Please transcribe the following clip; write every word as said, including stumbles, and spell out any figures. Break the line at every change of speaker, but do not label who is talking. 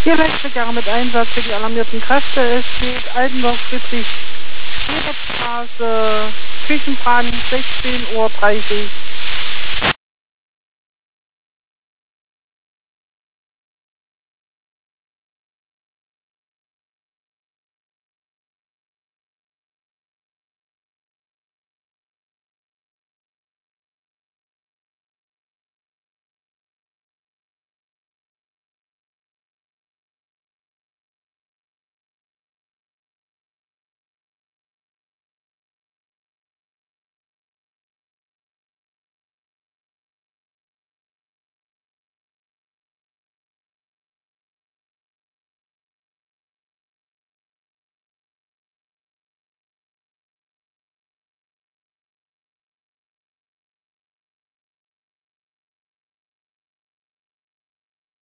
Hier Elektriker mit Einsatz für die alarmierten Kräfte. Es steht Altenburg, Friedrich, Straße, Küchenbrand, sechzehn Uhr dreißig.